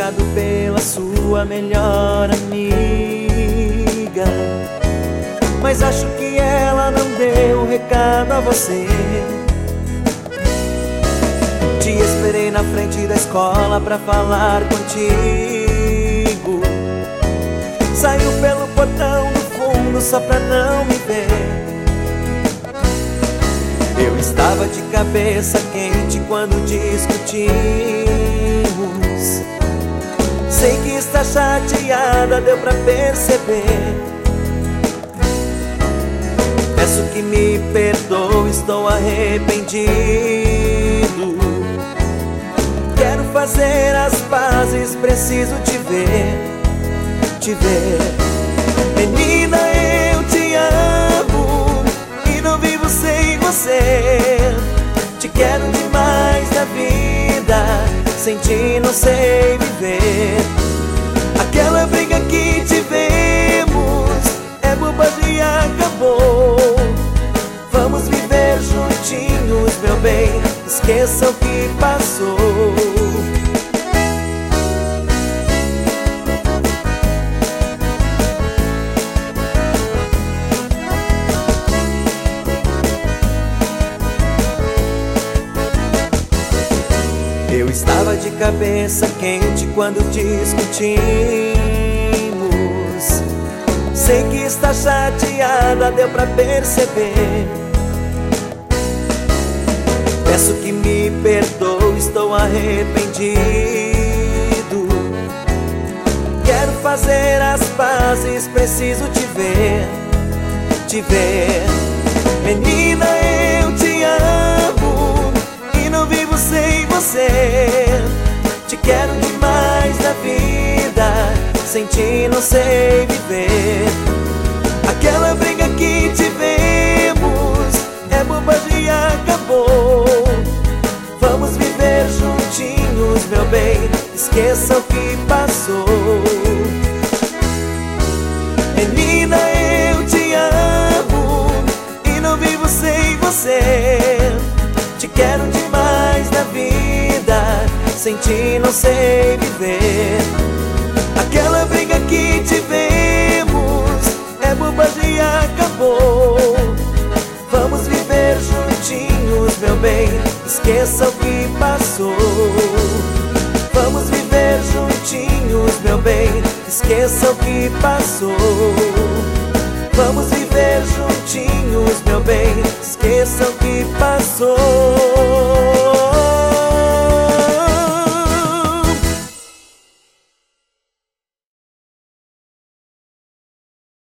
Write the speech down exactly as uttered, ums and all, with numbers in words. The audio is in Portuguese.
recado pela sua melhor amiga, mas acho que ela não deu o recado a você. Te esperei na frente da escola pra falar contigo. Saiu pelo portão do fundo só pra não me ver. Eu estava de cabeça quente quando discutimos. Sei que está chateada, deu pra perceber. Peço que me perdoe, estou arrependido. Quero fazer as pazes, preciso te ver, te ver. Menina, eu te amo e não vivo sem você. Te quero demais na vida, sem ti não sei viver. Aquela briga que tivemos é bobagem e acabou. Vamos viver juntinhos, meu bem, esqueça o que passou. Eu estava de cabeça quente quando discutimos. Sei que está chateada, deu pra perceber. Peço que me perdoe, estou arrependido. Quero fazer as pazes, preciso te ver, te ver. Menina, eu te amo e não vivo sem você. Te quero demais na vida, sem ti não sei viver. Aquela briga que tivemos é bobagem e acabou. Vamos viver juntinhos, meu bem, esqueça o que passou. Menina, eu te amo e não vivo sem você. Te quero demais na vida, sem ti não sei viver. Aquela briga que tivemos é bobagem e acabou. Vamos viver juntinhos, meu bem, esqueça o que passou. Vamos viver juntinhos, meu bem, esqueça o que passou. Vamos viver juntinhos, meu bem, esqueça o que passou.